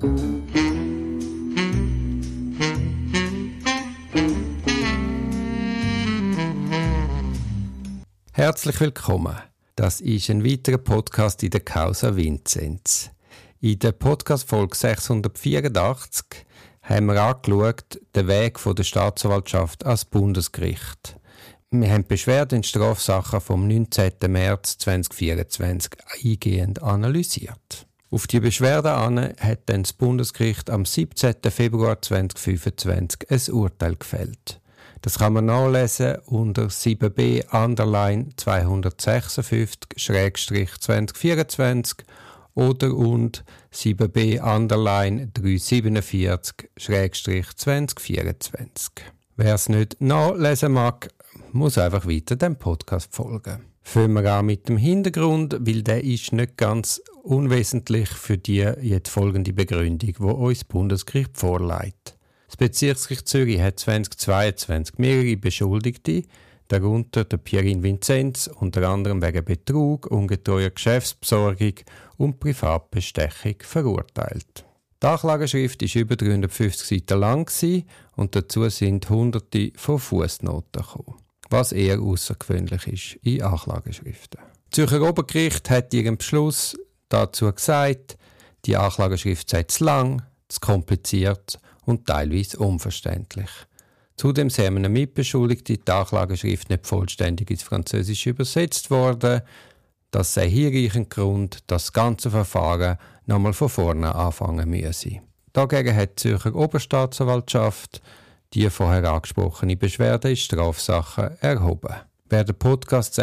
Herzlich willkommen. Das ist ein weiterer Podcast in der Causa Vinzenz. In der Podcast-Folge 684 haben wir angeschaut, den Weg von der Staatsanwaltschaft ans Bundesgericht. Wir haben die Beschwerde in Strafsachen vom 19. März 2024 eingehend analysiert. Auf die Beschwerde an hat dann das Bundesgericht am 17. Februar 2025 ein Urteil gefällt. Das kann man nachlesen unter 7b_256/2024 oder und 7b_347/2024. Wer es nicht nachlesen mag, muss einfach weiter dem Podcast folgen. Fangen wir an mit dem Hintergrund, weil der ist nicht ganz unwesentlich für die jetzt folgende Begründung, die uns das Bundesgericht vorlegt. Das Bezirksgericht Zürich hat 2022 mehrere Beschuldigte, darunter der Pierin Vinzenz, unter anderem wegen Betrug, ungetreuer Geschäftsbesorgung und Privatbestechung verurteilt. Die Anklageschrift war über 350 Seiten lang und dazu sind Hunderte von Fußnoten gekommen, was eher außergewöhnlich ist in Anklageschriften. Das Zürcher Obergericht hat in ihrem Beschluss dazu gesagt, die Anklageschrift sei zu lang, zu kompliziert und teilweise unverständlich. Zudem sind einem Mitbeschuldigten die Anklageschrift nicht vollständig ins Französische übersetzt worden. Das sei hinreichend Grund, dass das ganze Verfahren nochmal von vorne anfangen müsse. Dagegen hat die Zürcher Oberstaatsanwaltschaft die vorher angesprochene Beschwerde in Strafsachen erhoben. Wer den Podcast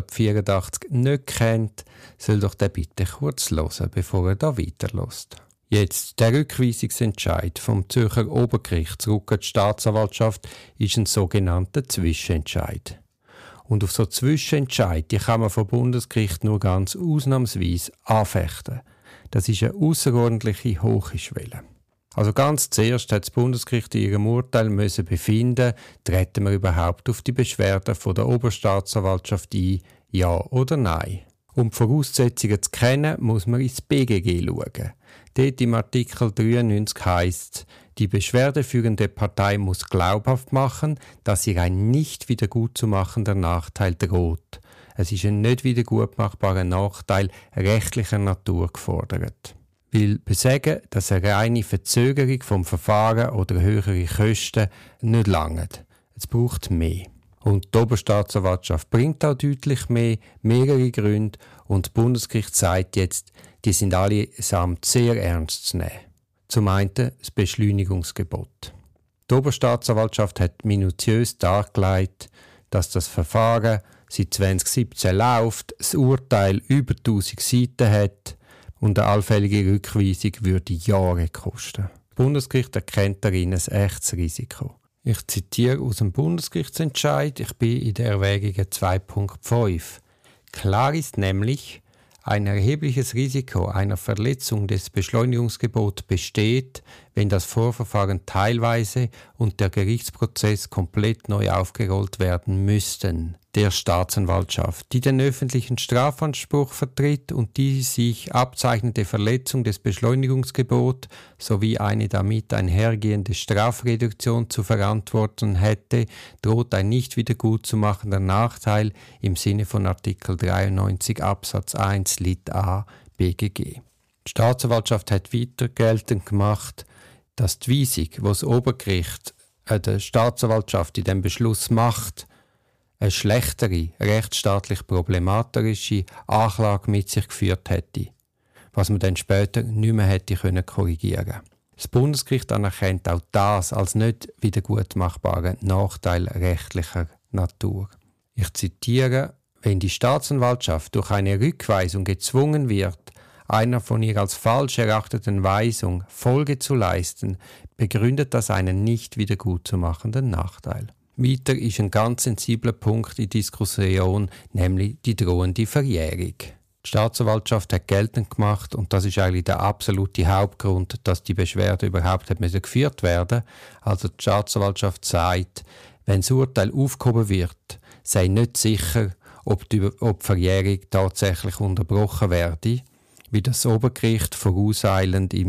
684 nicht kennt, soll doch den bitte kurz hören, bevor er da weiterlässt. Jetzt, der Rückweisungsentscheid vom Zürcher Obergericht zurück an die Staatsanwaltschaft ist ein sogenannter Zwischenentscheid. Und auf so Zwischenentscheid, die kann man vom Bundesgericht nur ganz ausnahmsweise anfechten. Das ist eine außerordentliche hohe Schwelle. Also ganz zuerst hat das Bundesgericht in ihrem Urteil müssen befinden, treten wir überhaupt auf die Beschwerde von der Oberstaatsanwaltschaft ein, ja oder nein. Um die Voraussetzungen zu kennen, muss man ins BGG schauen. Dort im Artikel 93 heisst, die beschwerdeführende Partei muss glaubhaft machen, dass ihr ein nicht wiedergutzumachender Nachteil droht. Es ist ein nicht wiedergutmachbarer Nachteil rechtlicher Natur gefordert. Will besagen, dass eine reine Verzögerung vom Verfahren oder höhere Kosten nicht langt. Es braucht mehr. Und die Oberstaatsanwaltschaft bringt auch deutlich mehr, mehrere Gründe, und das Bundesgericht sagt jetzt, die sind allesamt sehr ernst zu nehmen. Zum einen das Beschleunigungsgebot. Die Oberstaatsanwaltschaft hat minutiös dargelegt, dass das Verfahren seit 2017 läuft, das Urteil über 1000 Seiten hat und eine allfällige Rückweisung würde Jahre kosten. Das Bundesgericht erkennt darin ein echtes Risiko. Ich zitiere aus dem Bundesgerichtsentscheid, ich bin in der Erwägung 2.5. Klar ist nämlich, ein erhebliches Risiko einer Verletzung des Beschleunigungsgebots besteht, wenn das Vorverfahren teilweise und der Gerichtsprozess komplett neu aufgerollt werden müssten. Der Staatsanwaltschaft, die den öffentlichen Strafanspruch vertritt und die sich abzeichnende Verletzung des Beschleunigungsgebots sowie eine damit einhergehende Strafreduktion zu verantworten hätte, droht ein nicht wiedergutzumachender Nachteil im Sinne von Artikel 93 Absatz 1 Lit a BGG. Die Staatsanwaltschaft hat weiter geltend gemacht, dass die Weisung, die das Obergericht der Staatsanwaltschaft in dem Beschluss macht, eine schlechtere, rechtsstaatlich problematische Anklage mit sich geführt hätte, was man dann später nicht mehr hätte korrigieren können. Das Bundesgericht anerkennt auch das als nicht wiedergutmachbaren Nachteil rechtlicher Natur. Ich zitiere: Wenn die Staatsanwaltschaft durch eine Rückweisung gezwungen wird, einer von ihr als falsch erachteten Weisung Folge zu leisten, begründet das einen nicht wiedergutzumachenden Nachteil. Weiter ist ein ganz sensibler Punkt in Diskussion, nämlich die drohende Verjährung. Die Staatsanwaltschaft hat geltend gemacht, und das ist eigentlich der absolute Hauptgrund, dass die Beschwerde überhaupt geführt werden musste. Also die Staatsanwaltschaft sagt, wenn das Urteil aufgehoben wird, sei nicht sicher, ob die Verjährung tatsächlich unterbrochen werde, wie das Obergericht vorauseilend im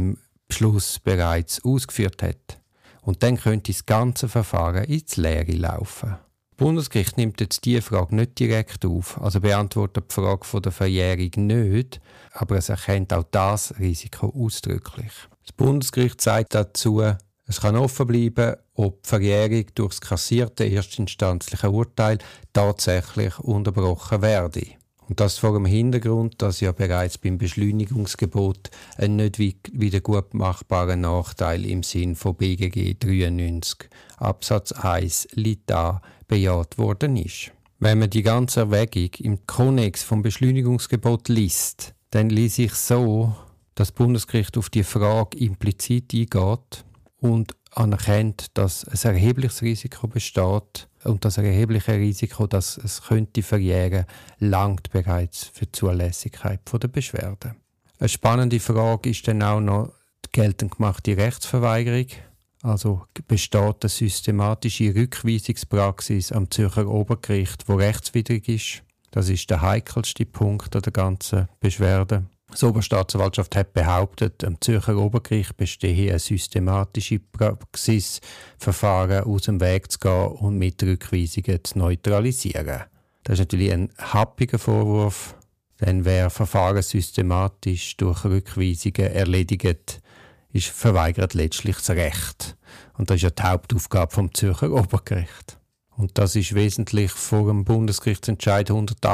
Beschluss bereits ausgeführt hat. Und dann könnte das ganze Verfahren ins Leere laufen. Das Bundesgericht nimmt jetzt diese Frage nicht direkt auf, also beantwortet die Frage von der Verjährung nicht, aber es erkennt auch das Risiko ausdrücklich. Das Bundesgericht sagt dazu, es kann offen bleiben, ob die Verjährung durch das kassierte erstinstanzliche Urteil tatsächlich unterbrochen werde. Und das vor dem Hintergrund, dass ja bereits beim Beschleunigungsgebot ein nicht wiedergutmachbarer Nachteil im Sinn von BGG 93 Absatz 1 Lit A bejaht worden ist. Wenn man die ganze Erwägung im Konnex vom Beschleunigungsgebot liest, dann liest sich so, dass das Bundesgericht auf die Frage implizit eingeht und anerkennt, dass ein erhebliches Risiko besteht und das erhebliche Risiko, dass es könnte verjähren, langt bereits für die Zulässigkeit der Beschwerde. Eine spannende Frage ist dann auch noch die geltend gemachte Rechtsverweigerung. Also besteht eine systematische Rückweisungspraxis am Zürcher Obergericht, die rechtswidrig ist. Das ist der heikelste Punkt an der ganzen Beschwerde. Die Oberstaatsanwaltschaft hat behauptet, am Zürcher Obergericht bestehe eine systematische Praxis, Verfahren aus dem Weg zu gehen und mit Rückweisungen zu neutralisieren. Das ist natürlich ein happiger Vorwurf, denn wer Verfahren systematisch durch Rückweisungen erledigt, verweigert letztlich das Recht. Und das ist ja die Hauptaufgabe vom Zürcher Obergericht. Und das ist wesentlich vor dem Bundesgerichtsentscheid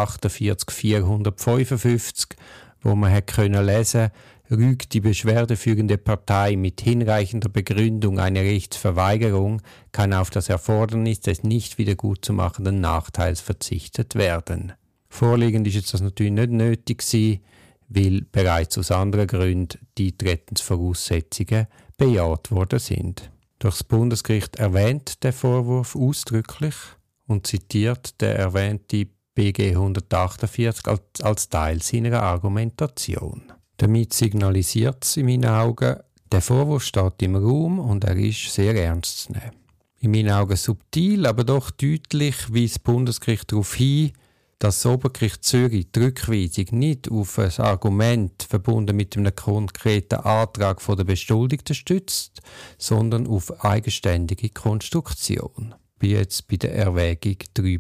148/455, wo man lesen konnte, rügt die beschwerdeführende Partei mit hinreichender Begründung eine Rechtsverweigerung, kann auf das Erfordernis des nicht wiedergutzumachenden Nachteils verzichtet werden. Vorliegend ist jetzt das natürlich nicht nötig gewesen, weil bereits aus anderen Gründen die Eintretensvoraussetzungen bejaht worden sind. Doch das Bundesgericht erwähnt den Vorwurf ausdrücklich und zitiert den erwähnten BG 148 als Teil seiner Argumentation. Damit signalisiert es in meinen Augen, der Vorwurf steht im Raum und er ist sehr ernst zu nehmen. In meinen Augen subtil, aber doch deutlich weist das Bundesgericht darauf hin, dass das Obergericht Zürich die Rückweisung nicht auf ein Argument verbunden mit einem konkreten Antrag der Beschuldigten stützt, sondern auf eigenständige Konstruktion. Wie jetzt bei der Erwägung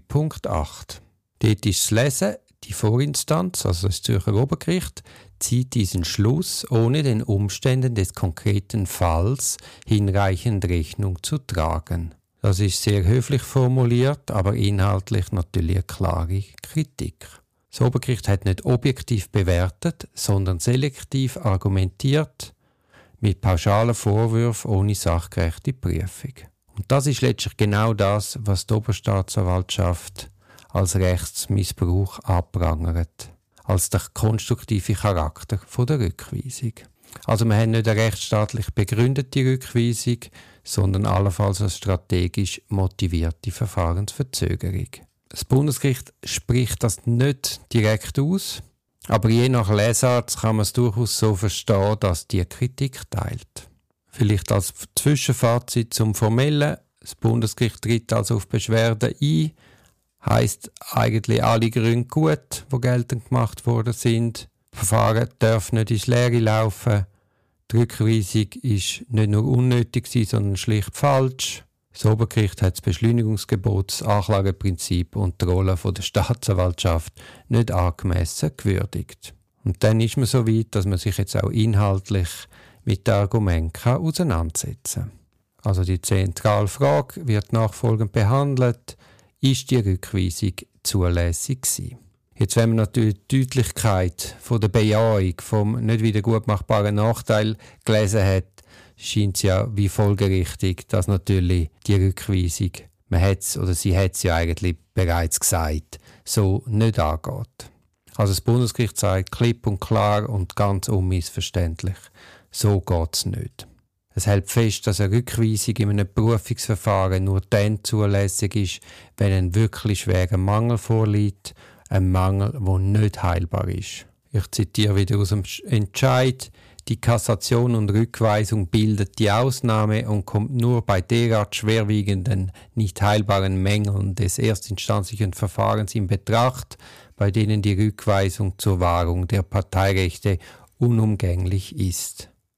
3.8. Dort ist zu lesen, die Vorinstanz, also das Zürcher Obergericht, zieht diesen Schluss, ohne den Umständen des konkreten Falls hinreichend Rechnung zu tragen. Das ist sehr höflich formuliert, aber inhaltlich natürlich eine klare Kritik. Das Obergericht hat nicht objektiv bewertet, sondern selektiv argumentiert, mit pauschalen Vorwürfen ohne sachgerechte Prüfung. Und das ist letztlich genau das, was die Oberstaatsanwaltschaft als Rechtsmissbrauch abprangert, als der konstruktive Charakter der Rückweisung. Also wir haben nicht eine rechtsstaatlich begründete Rückweisung, sondern allenfalls eine strategisch motivierte Verfahrensverzögerung. Das Bundesgericht spricht das nicht direkt aus, aber je nach Lesart kann man es durchaus so verstehen, dass die Kritik teilt. Vielleicht als Zwischenfazit zum Formellen: Das Bundesgericht tritt also auf Beschwerden ein, heisst eigentlich alle Gründe gut, die geltend gemacht worden sind. Das Verfahren darf nicht ins Leere laufen. Die Rückweisung ist nicht nur unnötig, sondern schlicht falsch. Das Obergericht hat das Beschleunigungsgebot, das Anklageprinzip und die Rolle der Staatsanwaltschaft nicht angemessen gewürdigt. Und dann ist man so weit, dass man sich jetzt auch inhaltlich mit den Argumenten auseinandersetzen kann. Also die zentrale Frage wird nachfolgend behandelt: Ist die Rückweisung zulässig gewesen? Jetzt, wenn man natürlich die Deutlichkeit von der Bejahung vom nicht wiedergutmachbaren Nachteil gelesen hat, scheint es ja wie folgerichtig, dass natürlich die Rückweisung, sie hat es ja eigentlich bereits gesagt, so nicht angeht. Also das Bundesgericht sagt klipp und klar und ganz unmissverständlich, so geht es nicht. Es hält fest, dass eine Rückweisung in einem Berufungsverfahren nur dann zulässig ist, wenn ein wirklich schwerer Mangel vorliegt, ein Mangel, der nicht heilbar ist. Ich zitiere wieder aus dem Entscheid: Die Kassation und Rückweisung bildet die Ausnahme und kommt nur bei derart schwerwiegenden, nicht heilbaren Mängeln des erstinstanzlichen Verfahrens in Betracht, bei denen die Rückweisung zur Wahrung der Parteirechte unumgänglich ist.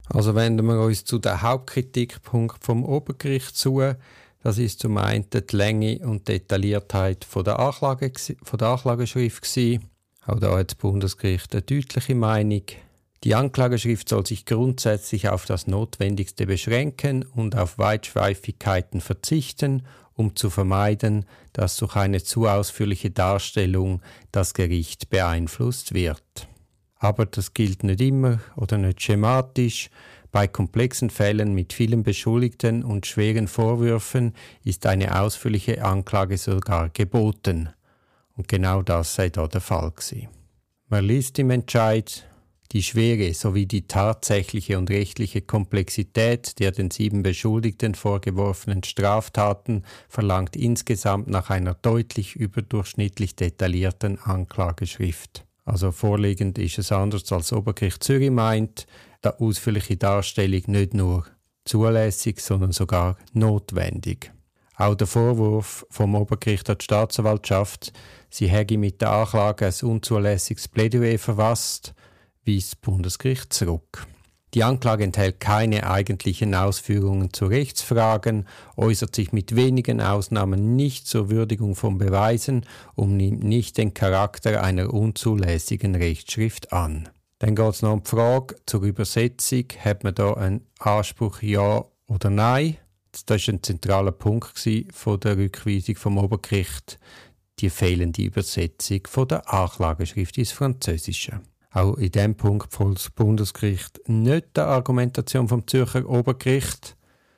Also wenden wir uns zu den Hauptkritikpunkten vom Obergericht zu. Das ist zum einen die Länge und Detailliertheit von der Anklageschrift gewesen. Auch da hat das Bundesgericht eine deutliche Meinung. Die Anklageschrift soll sich grundsätzlich auf das Notwendigste beschränken und auf Weitschweifigkeiten verzichten, um zu vermeiden, dass durch eine zu ausführliche Darstellung das Gericht beeinflusst wird. Aber das gilt nicht immer oder nicht schematisch. Bei komplexen Fällen mit vielen Beschuldigten und schweren Vorwürfen ist eine ausführliche Anklage sogar geboten. Und genau das sei da der Fall gewesen. Man liest im Entscheid: Die Schwere sowie die tatsächliche und rechtliche Komplexität der den 7 Beschuldigten vorgeworfenen Straftaten verlangt insgesamt nach einer deutlich überdurchschnittlich detaillierten Anklageschrift. Also vorliegend ist es anders als Obergericht Zürich meint, die ausführliche Darstellung nicht nur zulässig, sondern sogar notwendig. Auch der Vorwurf vom Obergericht an die Staatsanwaltschaft, sie hätte mit der Anklage ein unzulässiges Plädoyer verfasst, wies das Bundesgericht zurück. Die Anklage enthält keine eigentlichen Ausführungen zu Rechtsfragen, äußert sich mit wenigen Ausnahmen nicht zur Würdigung von Beweisen und nimmt nicht den Charakter einer unzulässigen Rechtsschrift an. Dann geht es noch um die Frage zur Übersetzung. Hat man da einen Anspruch, ja oder nein? Das war ein zentraler Punkt von der Rückweisung vom Obergericht, die fehlende Übersetzung von der Anklageschrift ins Französische. Auch in diesem Punkt folgt das Bundesgericht nicht der Argumentation vom Zürcher Obergericht.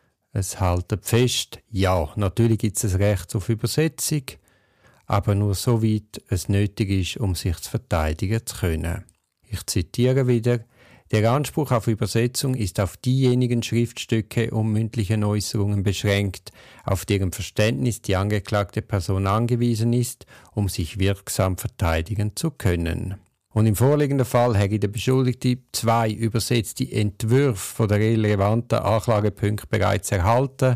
Es hält fest, ja, natürlich gibt es ein Recht auf Übersetzung, aber nur so weit es nötig ist, um sich zu verteidigen zu können. Ich zitiere wieder: Der Anspruch auf Übersetzung ist auf diejenigen Schriftstücke und mündlichen Äußerungen beschränkt, auf deren Verständnis die angeklagte Person angewiesen ist, um sich wirksam verteidigen zu können. Und im vorliegenden Fall hätte der Beschuldigte 2 übersetzte Entwürfe der relevanten Anklagepunkte bereits erhalten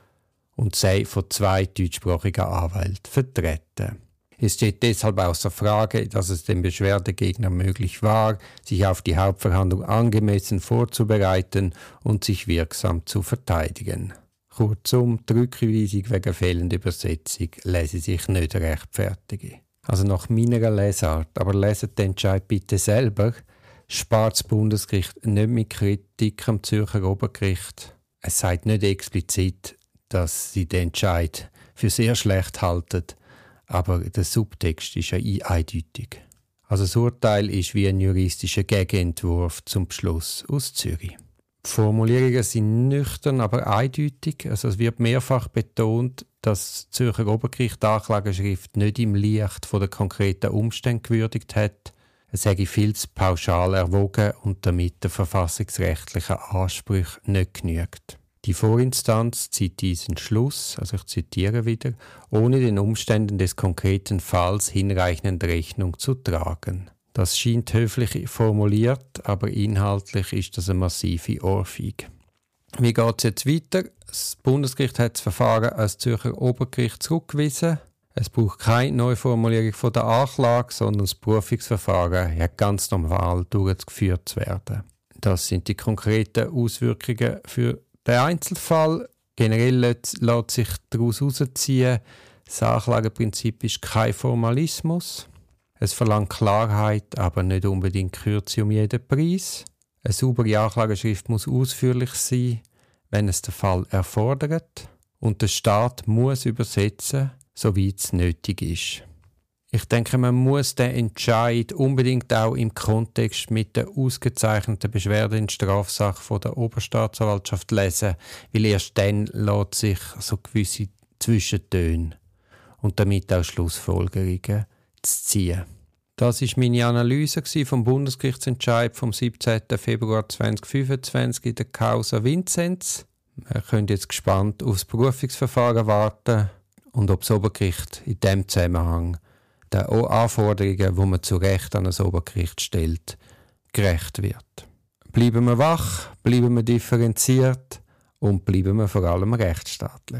und sei von 2 deutschsprachigen Anwälten vertreten. Es steht deshalb außer Frage, dass es dem Beschwerdegegner möglich war, sich auf die Hauptverhandlung angemessen vorzubereiten und sich wirksam zu verteidigen. Kurzum, die Rückweisung wegen fehlender Übersetzung lässt sich nicht rechtfertigen. Also nach meiner Lesart, aber leset den Entscheid bitte selber, spart das Bundesgericht nicht mit Kritik am Zürcher Obergericht. Es sagt nicht explizit, dass sie den Entscheid für sehr schlecht halten, aber der Subtext ist ja eindeutig. Also das Urteil ist wie ein juristischer Gegenentwurf zum Beschluss aus Zürich. Die Formulierungen sind nüchtern, aber eindeutig. Also es wird mehrfach betont, dass das Zürcher Obergericht die Anklageschrift nicht im Licht von der konkreten Umstände gewürdigt hat. Es hätte viel zu pauschal erwogen und damit der verfassungsrechtlichen Ansprüche nicht genügt. Die Vorinstanz zieht diesen Schluss, also ich zitiere wieder, ohne den Umständen des konkreten Falls hinreichend Rechnung zu tragen. Das scheint höflich formuliert, aber inhaltlich ist das eine massive Ohrfeige. Wie geht es jetzt weiter? Das Bundesgericht hat das Verfahren als Zürcher Obergericht zurückgewiesen. Es braucht keine Neuformulierung von der Anklage, sondern das Berufungsverfahren hat ganz normal durchgeführt zu werden. Das sind die konkreten Auswirkungen für den Einzelfall. Generell lässt sich daraus herausziehen, das Anklageprinzip ist kein Formalismus. Es verlangt Klarheit, aber nicht unbedingt Kürze um jeden Preis. Eine saubere Anklageschrift muss ausführlich sein, wenn es der Fall erfordert. Und der Staat muss übersetzen, soweit es nötig ist. Ich denke, man muss den Entscheid unbedingt auch im Kontext mit der ausgezeichneten Beschwerde in Strafsache von der Oberstaatsanwaltschaft lesen, weil erst dann lässt sich so gewisse Zwischentöne und damit auch Schlussfolgerungen zu ziehen. Das ist meine Analyse vom Bundesgerichtsentscheid vom 17. Februar 2025 in der Causa Vinzenz. Wir können jetzt gespannt auf das Berufungsverfahren warten und ob das Obergericht in diesem Zusammenhang den Anforderungen, die man zu Recht an das Obergericht stellt, gerecht wird. Bleiben wir wach, bleiben wir differenziert und bleiben wir vor allem rechtsstaatlich.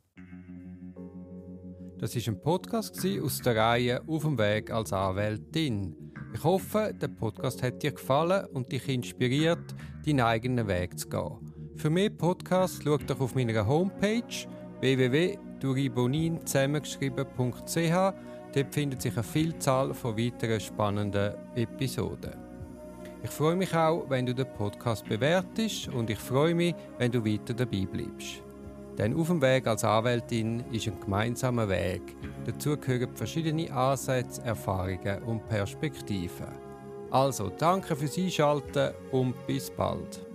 Das war ein Podcast aus der Reihe «Auf dem Weg als Anwältin». Ich hoffe, der Podcast hat dir gefallen und dich inspiriert, deinen eigenen Weg zu gehen. Für mehr Podcasts schau doch auf meiner Homepage www.duribonin zusammengeschrieben.ch. Dort findet sich eine Vielzahl von weiteren spannenden Episoden. Ich freue mich auch, wenn du den Podcast bewertest und ich freue mich, wenn du weiter dabei bleibst. Denn auf dem Weg als Anwältin ist ein gemeinsamer Weg. Dazu gehören verschiedene Ansätze, Erfahrungen und Perspektiven. Also, danke fürs Einschalten und bis bald.